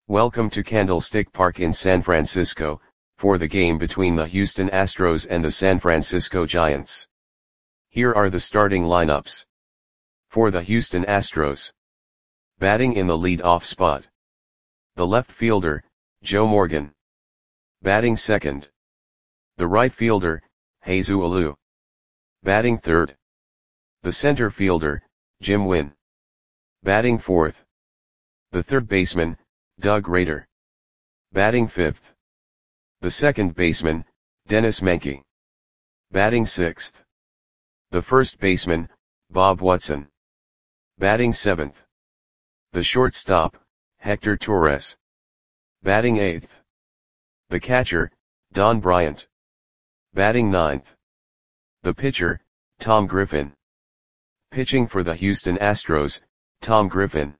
Welcome to Candlestick Park in San Francisco, for the game between the Houston Astros and the San Francisco Giants. Here are the starting lineups. For the Houston Astros. Batting in the lead-off spot. The left fielder, Joe Morgan. Batting second. The right fielder, Jesus Alou. Batting third. The center fielder, Jim Wynn. Batting fourth. The third baseman, Doug Rader. Batting fifth. The second baseman, Dennis Menke. Batting sixth. The first baseman, Bob Watson. Batting seventh. The shortstop, Hector Torres. Batting eighth. The catcher, Don Bryant. Batting ninth. The pitcher, Tom Griffin. Pitching for the Houston Astros, Tom Griffin.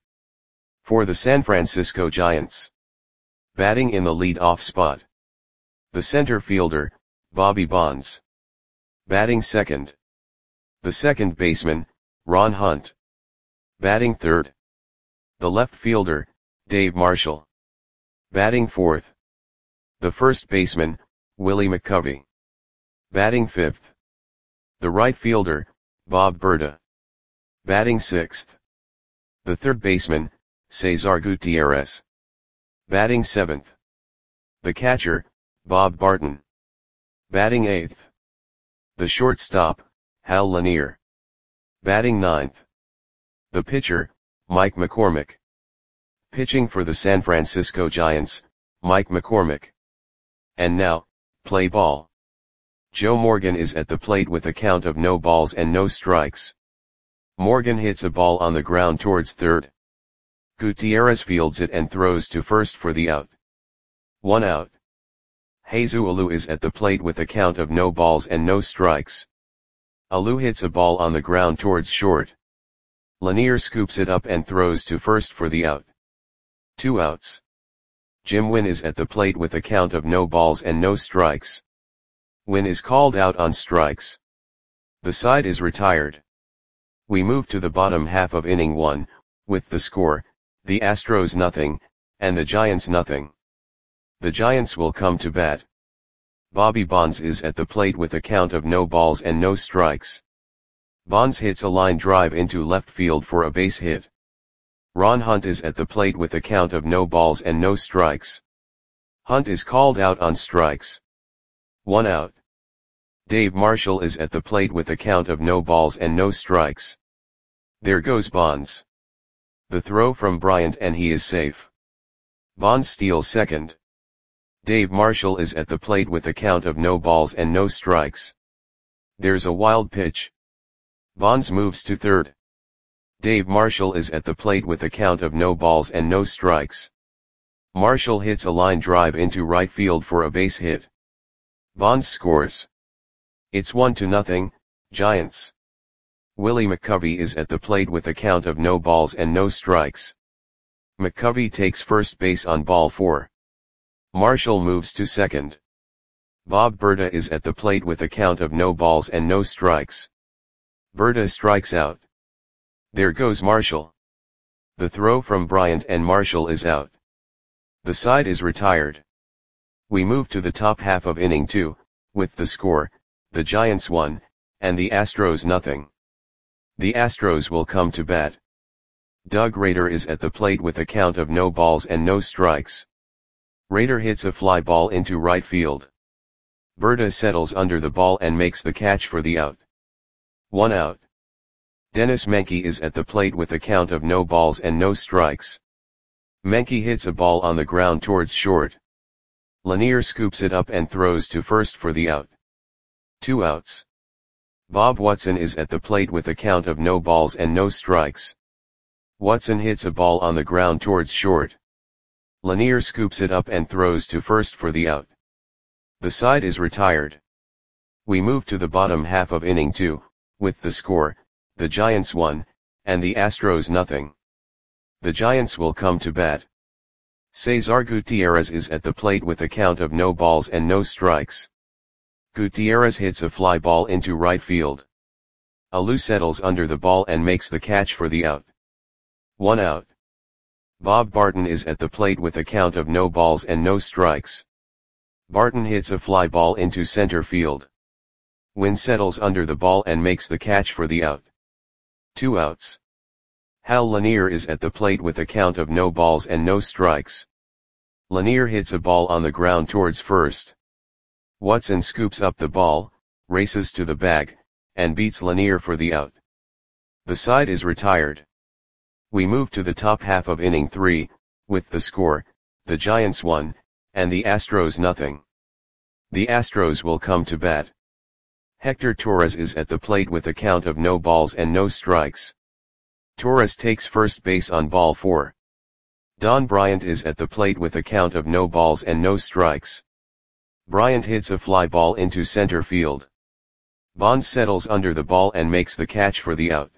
For the San Francisco Giants. Batting in the lead-off spot. The center fielder, Bobby Bonds. Batting second. The second baseman, Ron Hunt. Batting third. The left fielder, Dave Marshall. Batting fourth. The first baseman, Willie McCovey. Batting fifth. The right fielder, Bob Berta. Batting sixth. The third baseman, Cesar Gutierrez. Batting seventh. The catcher, Bob Barton. Batting eighth. The shortstop, Hal Lanier. Batting ninth. The pitcher, Mike McCormick. Pitching for the San Francisco Giants, Mike McCormick. And now, play ball. Joe Morgan is at the plate with a count of no balls and no strikes. Morgan hits a ball on the ground towards third. Gutierrez fields it and throws to first for the out. 1 out. Jesus Alou is at the plate with a count of no balls and no strikes. Alou hits a ball on the ground towards short. Lanier scoops it up and throws to first for the out. 2 outs. Jim Wynn is at the plate with a count of no balls and no strikes. Wynn is called out on strikes. The side is retired. We move to the bottom half of inning 1, with the score, the Astros nothing, and the Giants nothing. The Giants will come to bat. Bobby Bonds is at the plate with a count of no balls and no strikes. Bonds hits a line drive into left field for a base hit. Ron Hunt is at the plate with a count of no balls and no strikes. Hunt is called out on strikes. 1 out. Dave Marshall is at the plate with a count of no balls and no strikes. There goes Bonds. The throw from Bryant and he is safe. Bonds steals second. Dave Marshall is at the plate with a count of no balls and no strikes. There's a wild pitch. Bonds moves to third. Dave Marshall is at the plate with a count of no balls and no strikes. Marshall hits a line drive into right field for a base hit. Bonds scores. It's 1-0, Giants. Willie McCovey is at the plate with a count of no balls and no strikes. McCovey takes first base on ball 4. Marshall moves to second. Bob Berta is at the plate with a count of no balls and no strikes. Berta strikes out. There goes Marshall. The throw from Bryant and Marshall is out. The side is retired. We move to the top half of inning 2, with the score, the Giants 1, and the Astros nothing. The Astros will come to bat. Doug Rader is at the plate with a count of no balls and no strikes. Rader hits a fly ball into right field. Berta settles under the ball and makes the catch for the out. 1 out. Dennis Menke is at the plate with a count of no balls and no strikes. Menke hits a ball on the ground towards short. Lanier scoops it up and throws to first for the out. 2 outs. Bob Watson is at the plate with a count of no balls and no strikes. Watson hits a ball on the ground towards short. Lanier scoops it up and throws to first for the out. The side is retired. We move to the bottom half of inning 2, with the score, the Giants 1, and the Astros nothing. The Giants will come to bat. Cesar Gutierrez is at the plate with a count of no balls and no strikes. Gutierrez hits a fly ball into right field. Alou settles under the ball and makes the catch for the out. 1 out. Bob Barton is at the plate with a count of no balls and no strikes. Barton hits a fly ball into center field. Wynn settles under the ball and makes the catch for the out. 2 outs. Hal Lanier is at the plate with a count of no balls and no strikes. Lanier hits a ball on the ground towards first. Watson scoops up the ball, races to the bag, and beats Lanier for the out. The side is retired. We move to the top half of inning 3, with the score, the Giants 1, and the Astros nothing. The Astros will come to bat. Hector Torres is at the plate with a count of no balls and no strikes. Torres takes first base on ball 4. Don Bryant is at the plate with a count of no balls and no strikes. Bryant hits a fly ball into center field. Bonds settles under the ball and makes the catch for the out.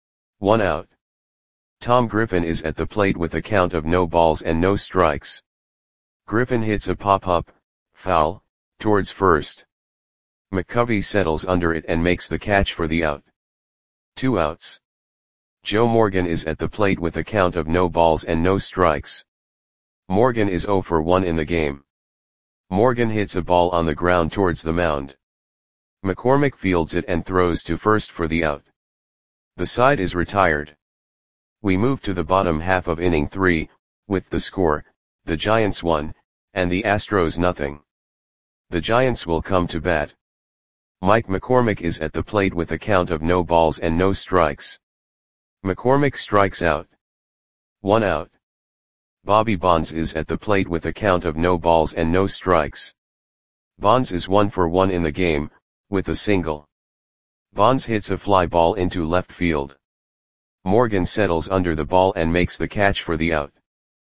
1 out. Tom Griffin is at the plate with a count of no balls and no strikes. Griffin hits a pop-up, foul, towards first. McCovey settles under it and makes the catch for the out. 2 outs. Joe Morgan is at the plate with a count of no balls and no strikes. Morgan is 0 for 1 in the game. Morgan hits a ball on the ground towards the mound. McCormick fields it and throws to first for the out. The side is retired. We move to the bottom half of inning 3, with the score, the Giants 1, and the Astros nothing. The Giants will come to bat. Mike McCormick is at the plate with a count of no balls and no strikes. McCormick strikes out. 1 out. Bobby Bonds is at the plate with a count of no balls and no strikes. Bonds is 1 for 1 in the game, with a single. Bonds hits a fly ball into left field. Morgan settles under the ball and makes the catch for the out.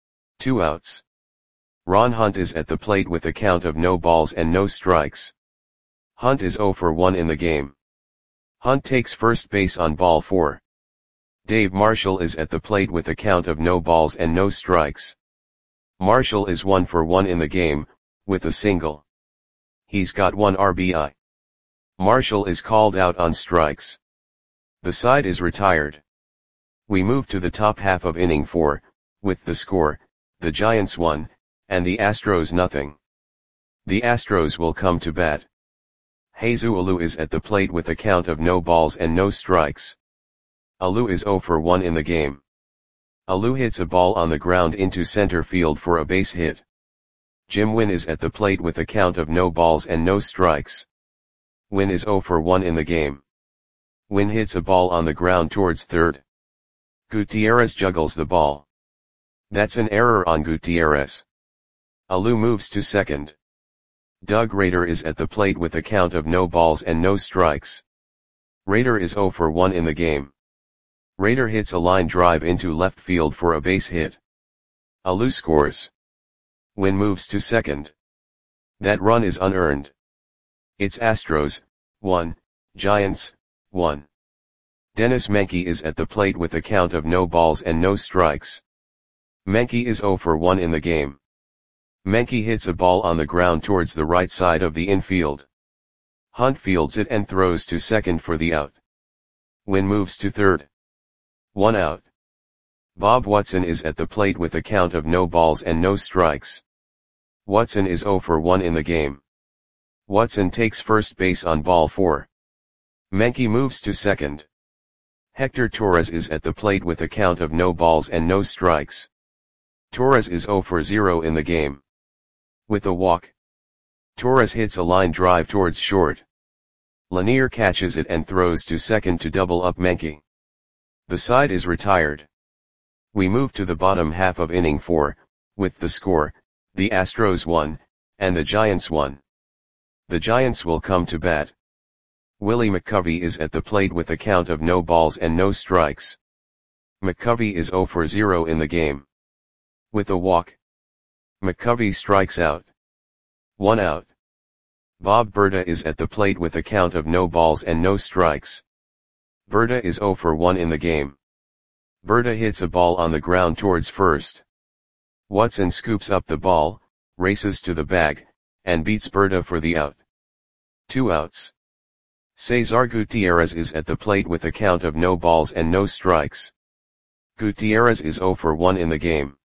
2 outs. Ron Hunt is at the plate with a count of no balls and no strikes. Hunt is 0 for 1 in the game. Hunt takes first base on ball 4. Dave Marshall is at the plate with a count of no balls and no strikes. Marshall is 1 for 1 in the game, with a single. He's got 1 RBI. Marshall is called out on strikes. The side is retired. We move to the top half of inning 4, with the score, the Giants 1, and the Astros nothing. The Astros will come to bat. Jesus Alou is at the plate with a count of no balls and no strikes. Alou is 0 for 1 in the game. Alou hits a ball on the ground into center field for a base hit. Jim Wynn is at the plate with a count of no balls and no strikes. Wynn is 0 for 1 in the game. Wynn hits a ball on the ground towards third. Gutierrez juggles the ball. That's an error on Gutierrez. Alou moves to second. Doug Rader is at the plate with a count of no balls and no strikes. Rader is 0 for 1 in the game. Rader hits a line drive into left field for a base hit. Alou scores. Wynn moves to second. That run is unearned. It's Astros, 1, Giants, 1. Dennis Menke is at the plate with a count of no balls and no strikes. Menke is 0 for 1 in the game. Menke hits a ball on the ground towards the right side of the infield. Hunt fields it and throws to second for the out. Wynn moves to third. 1 out. Bob Watson is at the plate with a count of no balls and no strikes. Watson is 0 for 1 in the game. Watson takes first base on ball 4. Menke moves to second. Hector Torres is at the plate with a count of no balls and no strikes. Torres is 0 for 0 in the game. With a walk. Torres hits a line drive towards short. Lanier catches it and throws to second to double up Menke. The side is retired. We move to the bottom half of inning 4, with the score, the Astros 1, and the Giants 1. The Giants will come to bat. Willie McCovey is at the plate with a count of no balls and no strikes. McCovey is 0 for 0 in the game. With a walk. McCovey strikes out. 1 out. Bob Berta is at the plate with a count of no balls and no strikes. Berta is 0 for 1 in the game. Berta hits a ball on the ground towards first. Watson scoops up the ball, races to the bag, and beats Berta for the out. 2 outs. Cesar Gutierrez is at the plate with a count of no balls and no strikes. Gutierrez is 0 for 1 in the game.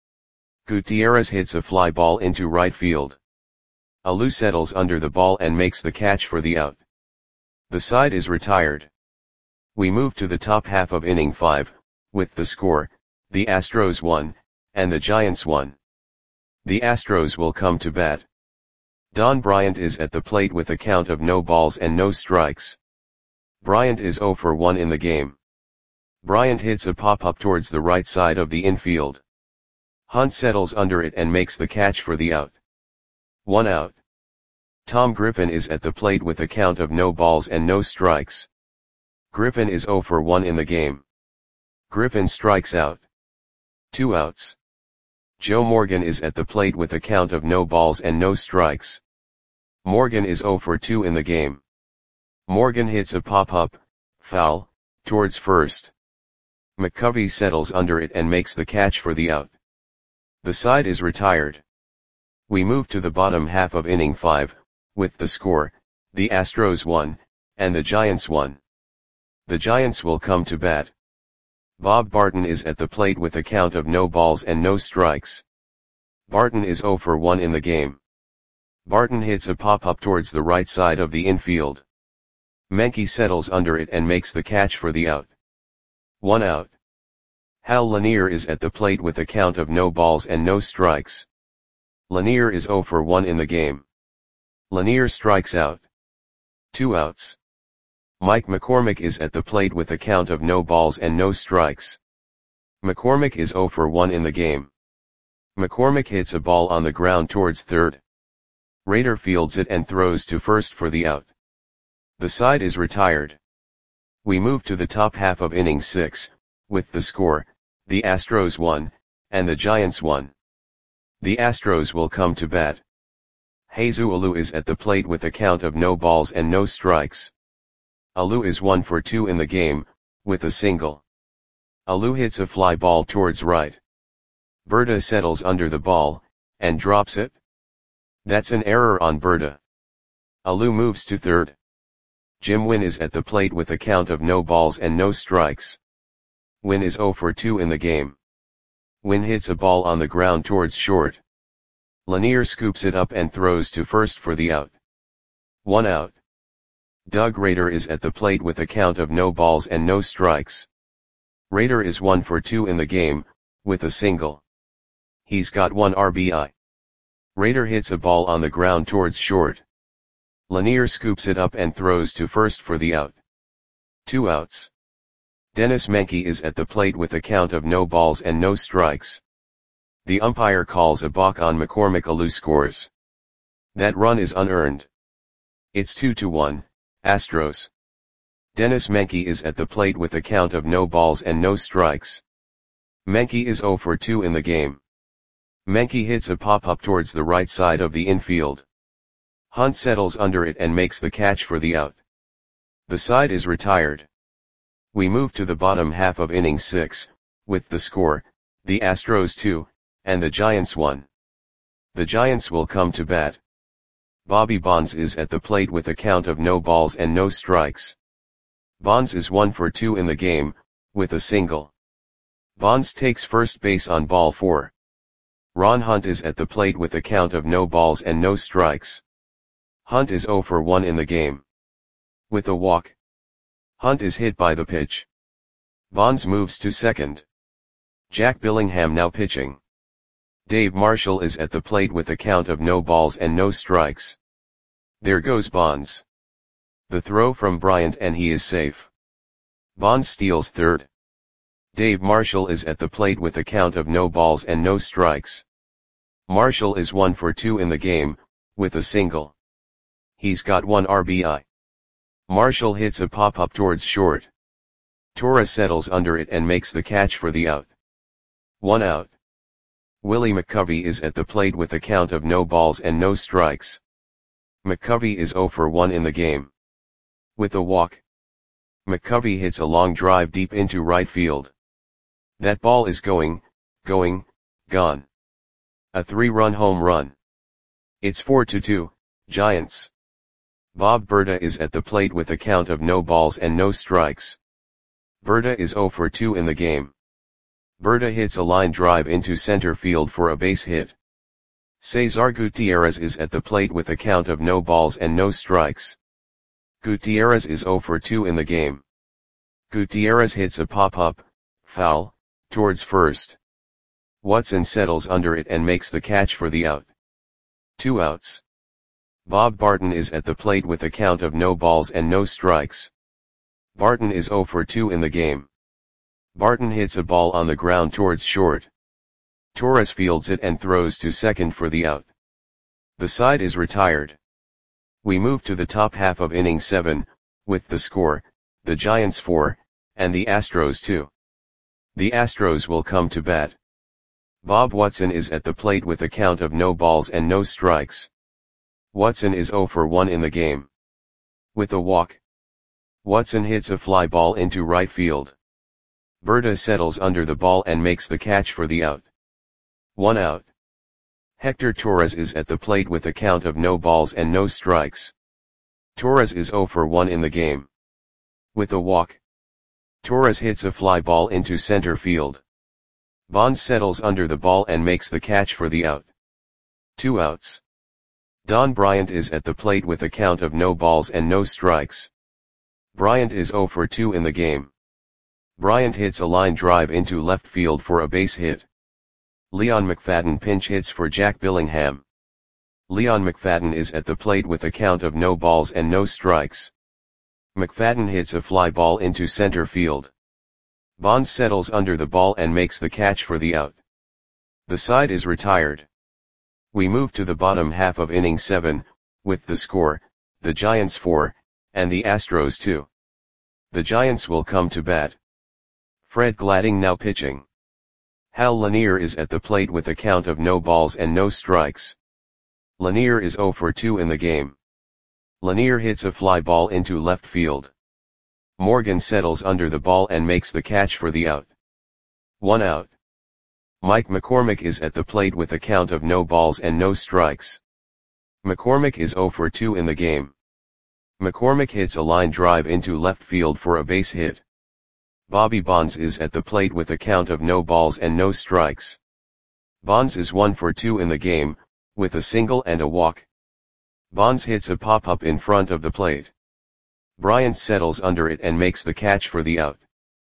Gutierrez hits a fly ball into right field. Alou settles under the ball and makes the catch for the out. The side is retired. We move to the top half of inning 5, with the score, the Astros won, and the Giants won. The Astros will come to bat. Don Bryant is at the plate with a count of no balls and no strikes. Bryant is 0 for 1 in the game. Bryant hits a pop-up towards the right side of the infield. Hunt settles under it and makes the catch for the out. 1 out. Tom Griffin is at the plate with a count of no balls and no strikes. Griffin is 0 for 1 in the game. Griffin strikes out. 2 outs. Joe Morgan is at the plate with a count of no balls and no strikes. Morgan is 0 for 2 in the game. Morgan hits a pop-up, foul, towards first. McCovey settles under it and makes the catch for the out. The side is retired. We move to the bottom half of inning 5, with the score, the Astros won, and the Giants won. The Giants will come to bat. Bob Barton is at the plate with a count of no balls and no strikes. Barton is 0 for 1 in the game. Barton hits a pop-up towards the right side of the infield. Menke settles under it and makes the catch for the out. 1 out. Hal Lanier is at the plate with a count of no balls and no strikes. Lanier is 0 for 1 in the game. Lanier strikes out. 2 outs. Mike McCormick is at the plate with a count of no balls and no strikes. McCormick is 0 for 1 in the game. McCormick hits a ball on the ground towards third. Rader fields it and throws to first for the out. The side is retired. We move to the top half of inning 6, with the score, the Astros won, and the Giants won. The Astros will come to bat. Jesus Alou is at the plate with a count of no balls and no strikes. Alou is 1 for 2 in the game, with a single. Alou hits a fly ball towards right. Berta settles under the ball, and drops it. That's an error on Berta. Alou moves to third. Jim Wynn is at the plate with a count of no balls and no strikes. Wynn is 0 for 2 in the game. Wynn hits a ball on the ground towards short. Lanier scoops it up and throws to first for the out. 1 out. Doug Rader is at the plate with a count of no balls and no strikes. Rader is 1 for 2 in the game, with a single. He's got 1 RBI. Rader hits a ball on the ground towards short. Lanier scoops it up and throws to first for the out. 2 outs. Dennis Menke is at the plate with a count of no balls and no strikes. The umpire calls a balk on McCormick. Alou scores. That run is unearned. It's 2-1, Astros. Dennis Menke is at the plate with a count of no balls and no strikes. Menke is 0 for 2 in the game. Menke hits a pop-up towards the right side of the infield. Hunt settles under it and makes the catch for the out. The side is retired. We move to the bottom half of inning 6, with the score, the Astros 2, and the Giants 1. The Giants will come to bat. Bobby Bonds is at the plate with a count of no balls and no strikes. Bonds is 1 for 2 in the game, with a single. Bonds takes first base on ball 4. Ron Hunt is at the plate with a count of no balls and no strikes. Hunt is 0 for 1 in the game. With a walk. Hunt is hit by the pitch. Bonds moves to second. Jack Billingham now pitching. Dave Marshall is at the plate with a count of no balls and no strikes. There goes Bonds. The throw from Bryant and he is safe. Bonds steals third. Dave Marshall is at the plate with a count of no balls and no strikes. Marshall is 1 for 2 in the game, with a single. He's got 1 RBI. Marshall hits a pop-up towards short. Torres settles under it and makes the catch for the out. 1 out. Willie McCovey is at the plate with a count of no balls and no strikes. McCovey is 0 for 1 in the game. With a walk. McCovey hits a long drive deep into right field. That ball is gone. A 3-run home run. It's 4-2, Giants. Bob Berta is at the plate with a count of no balls and no strikes. Berta is 0 for 2 in the game. Berta hits a line drive into center field for a base hit. Cesar Gutierrez is at the plate with a count of no balls and no strikes. Gutierrez is 0 for 2 in the game. Gutierrez hits a pop-up, foul, towards first. Watson settles under it and makes the catch for the out. 2 outs. Bob Barton is at the plate with a count of no balls and no strikes. Barton is 0 for 2 in the game. Barton hits a ball on the ground towards short. Torres fields it and throws to second for the out. The side is retired. We move to the top half of inning 7, with the score, the Giants 4, and the Astros 2. The Astros will come to bat. Bob Watson is at the plate with a count of no balls and no strikes. Watson is 0 for 1 in the game. With a walk, Watson hits a fly ball into right field. Berta settles under the ball and makes the catch for the out. 1 out. Hector Torres is at the plate with a count of no balls and no strikes. Torres is 0 for 1 in the game. With a walk, Torres hits a fly ball into center field. Bonds settles under the ball and makes the catch for the out. 2 outs. Don Bryant is at the plate with a count of no balls and no strikes. Bryant is 0 for 2 in the game. Bryant hits a line drive into left field for a base hit. Leon McFadden pinch hits for Jack Billingham. Leon McFadden is at the plate with a count of no balls and no strikes. McFadden hits a fly ball into center field. Bonds settles under the ball and makes the catch for the out. The side is retired. We move to the bottom half of inning 7, with the score, the Giants 4, and the Astros 2. The Giants will come to bat. Fred Gladding now pitching. Hal Lanier is at the plate with a count of no balls and no strikes. Lanier is 0 for 2 in the game. Lanier hits a fly ball into left field. Morgan settles under the ball and makes the catch for the out. 1 out. Mike McCormick is at the plate with a count of no balls and no strikes. McCormick is 0 for 2 in the game. McCormick hits a line drive into left field for a base hit. Bobby Bonds is at the plate with a count of no balls and no strikes. Bonds is 1 for 2 in the game, with a single and a walk. Bonds hits a pop-up in front of the plate. Bryant settles under it and makes the catch for the out.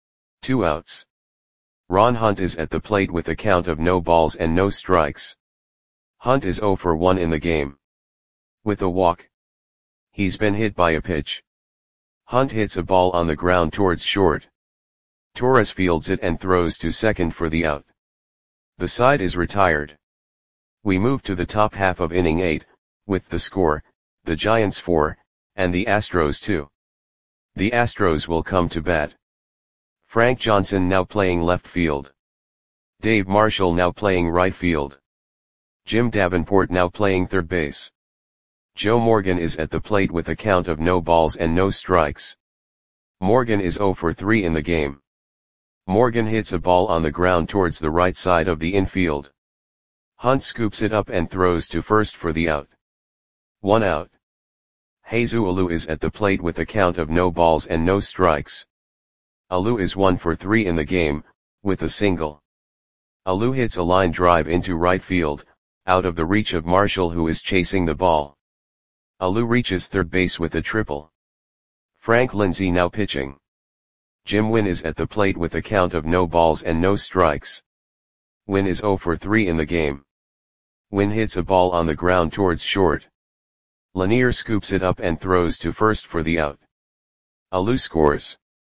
2 outs. Ron Hunt is at the plate with a count of no balls and no strikes. Hunt is 0 for 1 in the game. With a walk, he's been hit by a pitch. Hunt hits a ball on the ground towards short. Torres fields it and throws to second for the out. The side is retired. We move to the top half of inning 8, with the score, the Giants 4, and the Astros 2. The Astros will come to bat. Frank Johnson now playing left field. Dave Marshall now playing right field. Jim Davenport now playing third base. Joe Morgan is at the plate with a count of no balls and no strikes. Morgan is 0 for 3 in the game. Morgan hits a ball on the ground towards the right side of the infield. Hunt scoops it up and throws to first for the out. 1 out. Jesus Alou is at the plate with a count of no balls and no strikes. Alou is 1 for 3 in the game, with a single. Alou hits a line drive into right field, out of the reach of Marshall who is chasing the ball. Alou reaches third base with a triple. Frank Lindsay now pitching. Jim Wynn is at the plate with a count of no balls and no strikes. Wynn is 0 for 3 in the game. Wynn hits a ball on the ground towards short. Lanier scoops it up and throws to first for the out. Alou scores.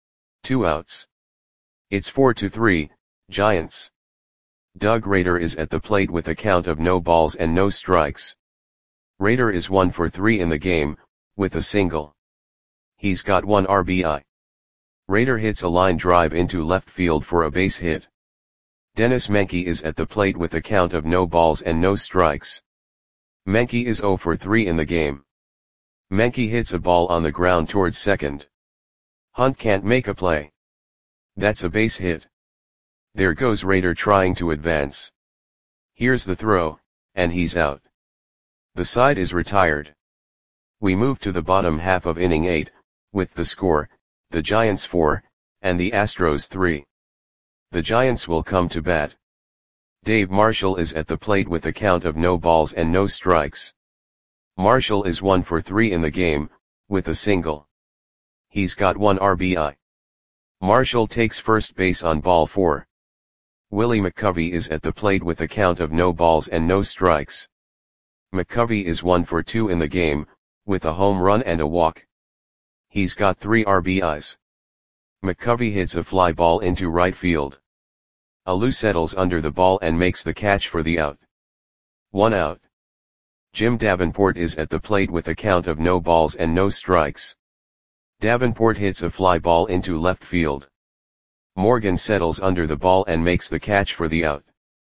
2 outs. It's 4-3, Giants. Doug Rader is at the plate with a count of no balls and no strikes. Rader is 1 for 3 in the game, with a single. He's got 1 RBI. Rader hits a line drive into left field for a base hit. Dennis Menke is at the plate with a count of no balls and no strikes. Menke is 0 for 3 in the game. Menke hits a ball on the ground towards second. Hunt can't make a play. That's a base hit. There goes Rader trying to advance. Here's the throw, and he's out. The side is retired. We move to the bottom half of inning 8, with the score, the Giants 4, and the Astros 3. The Giants will come to bat. Dave Marshall is at the plate with a count of no balls and no strikes. Marshall is 1 for 3 in the game, with a single. He's got 1 RBI. Marshall takes first base on ball 4. Willie McCovey is at the plate with a count of no balls and no strikes. McCovey is 1 for 2 in the game, with a home run and a walk. He's got 3 RBIs. McCovey hits a fly ball into right field. Alou settles under the ball and makes the catch for the out. 1 out. Jim Davenport is at the plate with a count of no balls and no strikes. Davenport hits a fly ball into left field. Morgan settles under the ball and makes the catch for the out.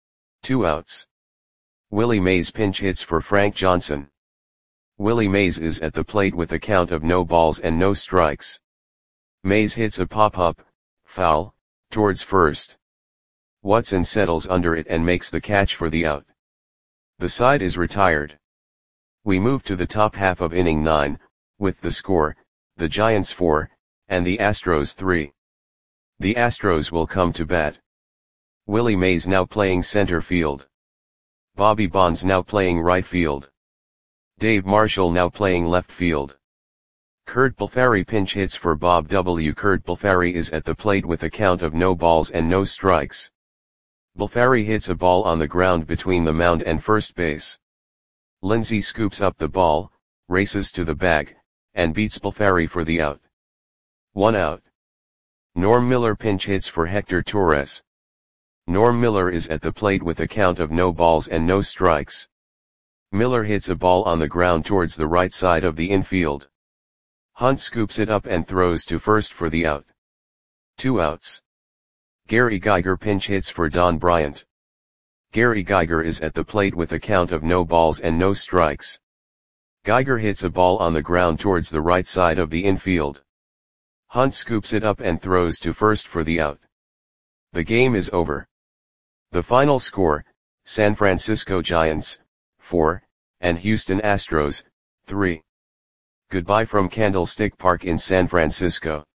2 outs. Willie Mays pinch hits for Frank Johnson. Willie Mays is at the plate with a count of no balls and no strikes. Mays hits a pop-up, foul, towards first. Watson settles under it and makes the catch for the out. The side is retired. We move to the top half of inning 9, with the score, the Giants 4, and the Astros 3. The Astros will come to bat. Willie Mays now playing center field. Bobby Bonds now playing right field. Dave Marshall now playing left field. Curt Balfari pinch hits for Bob W. Curt Balfari is at the plate with a count of no balls and no strikes. Balfari hits a ball on the ground between the mound and first base. Lindsey scoops up the ball, races to the bag, and beats Balfari for the out. 1 out. Norm Miller pinch hits for Hector Torres. Norm Miller is at the plate with a count of no balls and no strikes. Miller hits a ball on the ground towards the right side of the infield. Hunt scoops it up and throws to first for the out. 2 outs. Gary Geiger pinch hits for Don Bryant. Gary Geiger is at the plate with a count of no balls and no strikes. Geiger hits a ball on the ground towards the right side of the infield. Hunt scoops it up and throws to first for the out. The game is over. The final score, San Francisco Giants, 4, and Houston Astros, 3. Goodbye from Candlestick Park in San Francisco.